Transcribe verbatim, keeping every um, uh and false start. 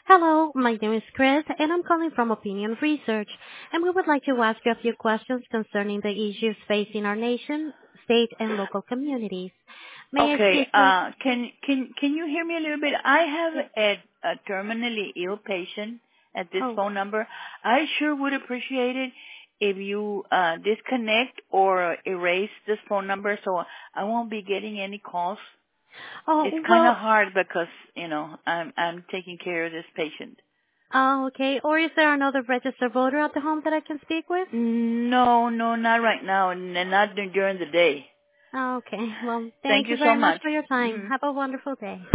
Hello, my name is Chris, and I'm calling from Opinion Research, and we would like to ask you a few questions concerning the issues facing our nation, state, and local communities. May I Okay. speak with... Uh, can can can you hear me a little bit? I have a, a terminally ill patient at this Oh, phone number. I sure would appreciate it if you uh, disconnect or erase this phone number so I won't be getting any calls. It's oh, kind of well, hard because you know I'm I'm taking care of this patient. oh, okay. Or is there another registered voter at the home that I can speak with? No, no, not right now, and not during the day. Oh, okay. Well, Thank thank you you so very much much. for your time. Mhm. Have a wonderful day.